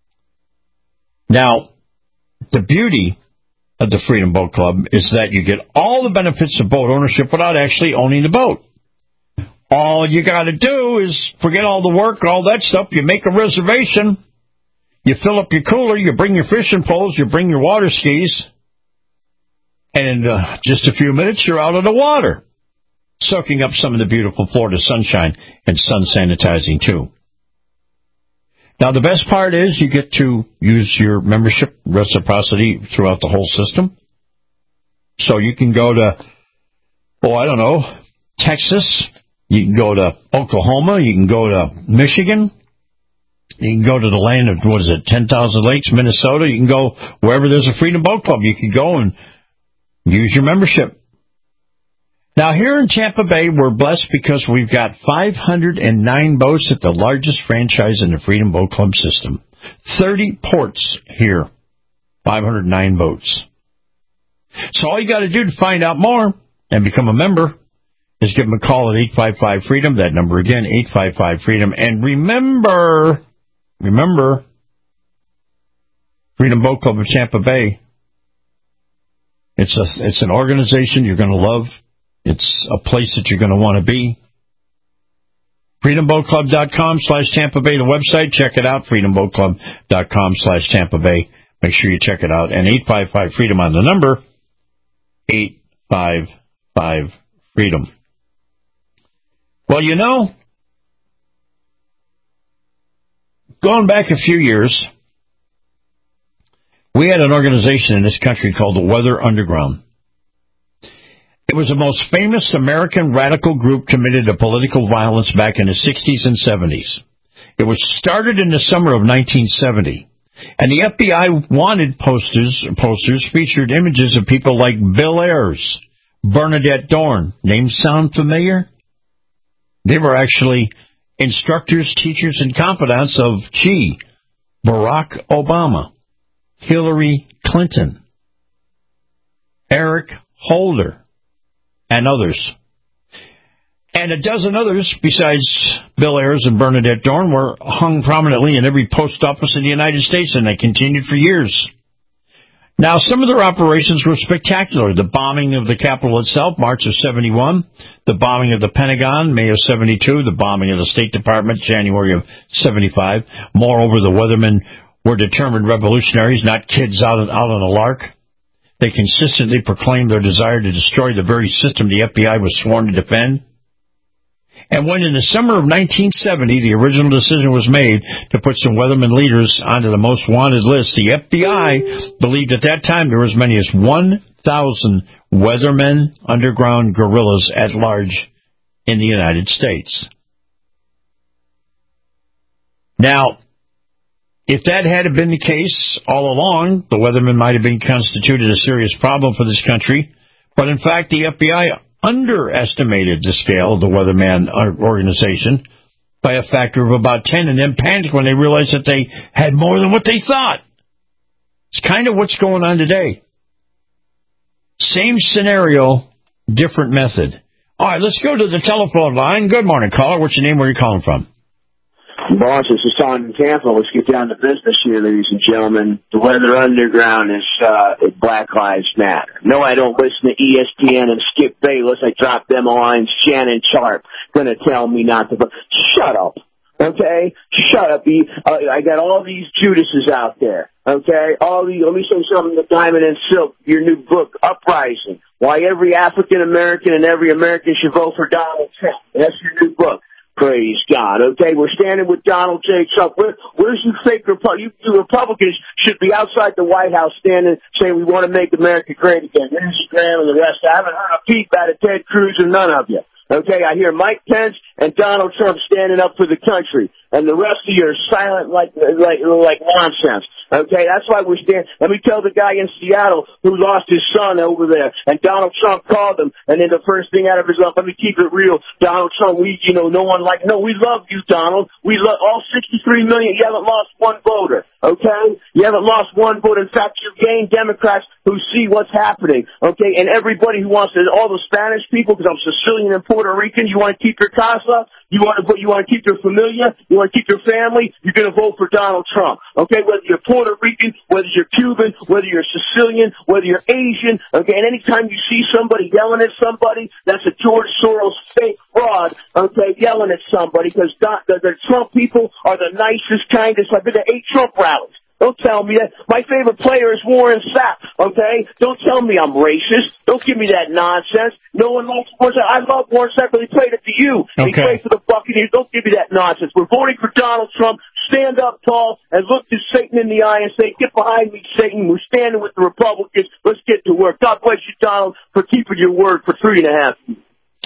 Now, the beauty of the Freedom Boat Club is that you get all the benefits of boat ownership without actually owning the boat. All you got to do is forget all the work, all that stuff. You make a reservation. You fill up your cooler. You bring your fishing poles. You bring your water skis. And in uh, just a few minutes, you're out of the water, soaking up some of the beautiful Florida sunshine and sun sanitizing, too. Now, the best part is you get to use your membership reciprocity throughout the whole system. So you can go to, oh, I don't know, Texas. You can go to Oklahoma. You can go to Michigan. You can go to the land of, what is it, ten thousand Lakes, Minnesota. You can go wherever there's a Freedom Boat Club. You can go and use your membership. Now, here in Tampa Bay, we're blessed because we've got five hundred nine boats at the largest franchise in the Freedom Boat Club system. thirty ports here, five hundred nine boats. So all you got to do to find out more and become a member is give them a call at eight five five freedom. That number again, eight five five freedom. And remember, remember, Freedom Boat Club of Tampa Bay. It's a, it's an organization you're going to love. It's a place that you're going to want to be. freedom boat club dot com slash Tampa Bay, the website. Check it out, freedom boat club dot com slash Tampa Bay. Make sure you check it out. And eight five five freedom on the number, eight five five freedom. Well, you know, going back a few years, we had an organization in this country called the Weather Underground. It was the most famous American radical group committed to political violence back in the sixties and seventies. It was started in the summer of nineteen seventy, and the F B I wanted posters posters featured images of people like Bill Ayers, Bernadette Dorn. Names sound familiar? They were actually instructors, teachers, and confidants of, gee, Barack Obama, Hillary Clinton, Eric Holder, and others. And a dozen others, besides Bill Ayers and Bernadette Dorn, were hung prominently in every post office in the United States, and they continued for years. Now, some of their operations were spectacular. The bombing of the Capitol itself, March of seventy-one. The bombing of the Pentagon, May of seventy-two. The bombing of the State Department, January of seventy-five. Moreover, the Weathermen were determined revolutionaries, not kids out on, out on a lark. They consistently proclaimed their desire to destroy the very system the F B I was sworn to defend. And when in the summer of nineteen seventy, the original decision was made to put some Weatherman leaders onto the most wanted list, the F B I believed at that time there were as many as one thousand Weathermen underground guerrillas at large in the United States. Now, if that had been the case all along, the Weathermen might have been constituted a serious problem for this country. But in fact, the F B I underestimated the scale of the Weatherman organization by a factor of about ten, and then panicked when they realized that they had more than what they thought. It's kind of what's going on today. Same scenario, different method. All right, let's go to the telephone line. Good morning, caller. What's your name? Where are you calling from? Boss, this is Tom in Tampa. Let's get down to business here, ladies and gentlemen. The Weather Underground is uh, Black Lives Matter. No, I don't listen to E S P N and Skip Bayless. I drop them lines. Shannon Sharp gonna tell me not to. But shut up, okay? Shut up. Uh, I got all these Judases out there, okay? All the. Let me say something to Diamond and Silk. Your new book, Uprising: Why Every African American and Every American Should Vote for Donald Trump. That's your new book. Praise God. Okay, we're standing with Donald J. Trump. Where, where's you fake Republicans? You, you Republicans should be outside the White House standing saying we want to make America great again. Lindsey Graham and the rest. I haven't heard a peep out of Ted Cruz and none of you. Okay, I hear Mike Pence and Donald Trump standing up for the country, and the rest of you are silent like like like nonsense. Okay, that's why we're standing. Let me tell the guy in Seattle who lost his son over there, and Donald Trump called him, and then the first thing out of his mouth, let me keep it real, Donald Trump, we, you know, no one like, no, we love you, Donald. We love all sixty-three million. You haven't lost one voter, okay? You haven't lost one vote. In fact, you've gained Democrats who see what's happening, okay? And everybody who wants to, all the Spanish people, because I'm Sicilian and Puerto Rican, you want to keep your casa? You want to put, you want to keep your familia? You want to keep your family? You're going to vote for Donald Trump. Okay, whether you're Puerto Rican, whether you're Cuban, whether you're Sicilian, whether you're Asian, okay, and anytime you see somebody yelling at somebody, that's a George Soros fake fraud, okay, yelling at somebody, because the, the Trump people are the nicest, kindest. I've been to eight Trump rallies. Don't tell me that. My favorite player is Warren Sapp, okay? Don't tell me I'm racist. Don't give me that nonsense. No one likes Warren Sapp. I love Warren Sapp, but he played it to you. Okay. He played for the Buccaneers. Don't give me that nonsense. We're voting for Donald Trump. Stand up tall and look to Satan in the eye and say, get behind me, Satan. We're standing with the Republicans. Let's get to work. God bless you, Donald, for keeping your word for three and a half years.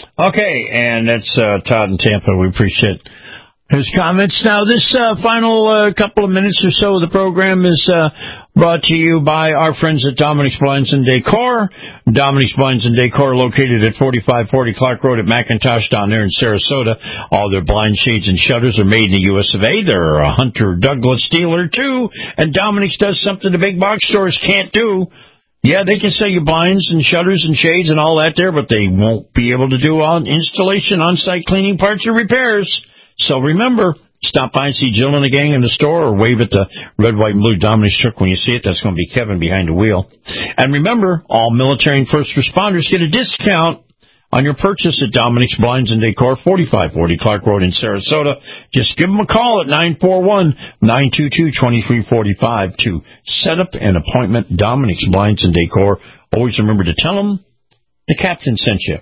Okay, and that's uh, Todd in Tampa. We appreciate his comments. Now, this uh, final uh, couple of minutes or so of the program is uh, brought to you by our friends at Dominic's Blinds and Decor. Dominic's Blinds and Decor, located at forty-five forty Clark Road at McIntosh down there in Sarasota. All their blind shades and shutters are made in the U S of A. They're a Hunter Douglas dealer, too. And Dominic's does something the big box stores can't do. Yeah, they can sell you blinds and shutters and shades and all that there, but they won't be able to do on installation, on-site cleaning, parts, or repairs. So remember, stop by and see Jill and the gang in the store, or wave at the red, white, and blue Dominic's truck when you see it. That's going to be Kevin behind the wheel. And remember, all military and first responders get a discount on your purchase at Dominic's Blinds and Decor, forty-five forty Clark Road in Sarasota. Just give them a call at nine four one, nine two two, two three four five to set up an appointment. Dominic's Blinds and Decor. Always remember to tell them the captain sent you.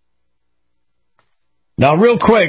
Now, real quick,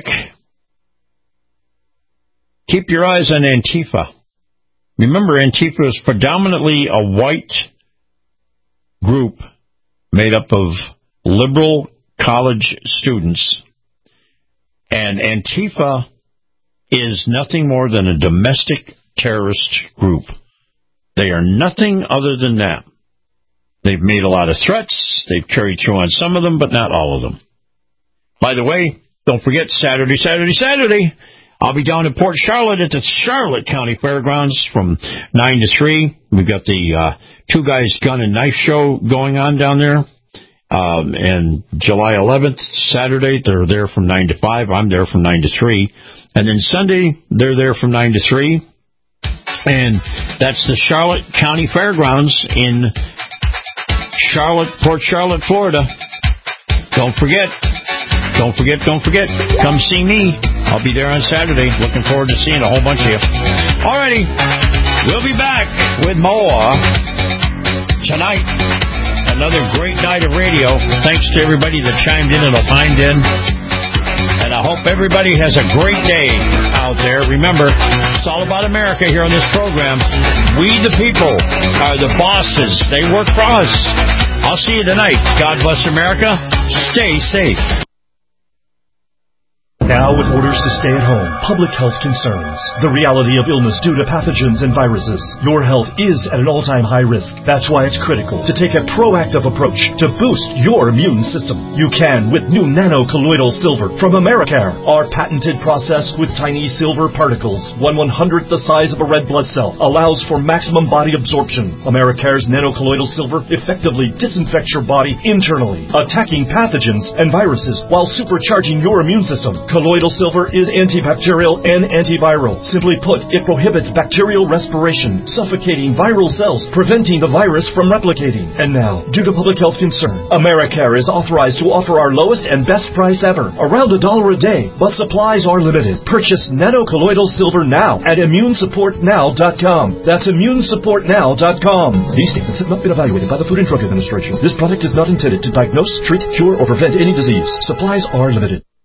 keep your eyes on Antifa. Remember, Antifa is predominantly a white group made up of liberal college students. And Antifa is nothing more than a domestic terrorist group. They are nothing other than that. They've made a lot of threats. They've carried through on some of them, but not all of them. By the way, don't forget Saturday, Saturday, Saturday. I'll be down in Port Charlotte at the Charlotte County Fairgrounds from nine to three. We've got the uh, Two Guys Gun and Knife show going on down there. Um, and July eleventh, Saturday, they're there from nine to five. I'm there from nine to three. And then Sunday, they're there from nine to three. And that's the Charlotte County Fairgrounds in Charlotte, Port Charlotte, Florida. Don't forget. Don't forget, don't forget. Come see me. I'll be there on Saturday. Looking forward to seeing a whole bunch of you. Alrighty. We'll be back with more tonight. Another great night of radio. Thanks to everybody that chimed in and opined in. And I hope everybody has a great day out there. Remember, it's all about America here on this program. We, the people, are the bosses. They work for us. I'll see you tonight. God bless America. Stay safe. Now, with orders to stay at home, public health concerns, the reality of illness due to pathogens and viruses, your health is at an all-time high risk. That's why it's critical to take a proactive approach to boost your immune system. You can with new nano-colloidal silver from Americare. Our patented process with tiny silver particles, one one-hundredth the size of a red blood cell, allows for maximum body absorption. Americare's nano-colloidal silver effectively disinfects your body internally, attacking pathogens and viruses while supercharging your immune system. Colloidal silver is antibacterial and antiviral. Simply put, it prohibits bacterial respiration, suffocating viral cells, preventing the virus from replicating. And now, due to public health concern, Americare is authorized to offer our lowest and best price ever, around a dollar a day, but supplies are limited. Purchase nano-colloidal silver now at immune support now dot com. That's immune support now dot com. These statements have not been evaluated by the Food and Drug Administration. This product is not intended to diagnose, treat, cure, or prevent any disease. Supplies are limited.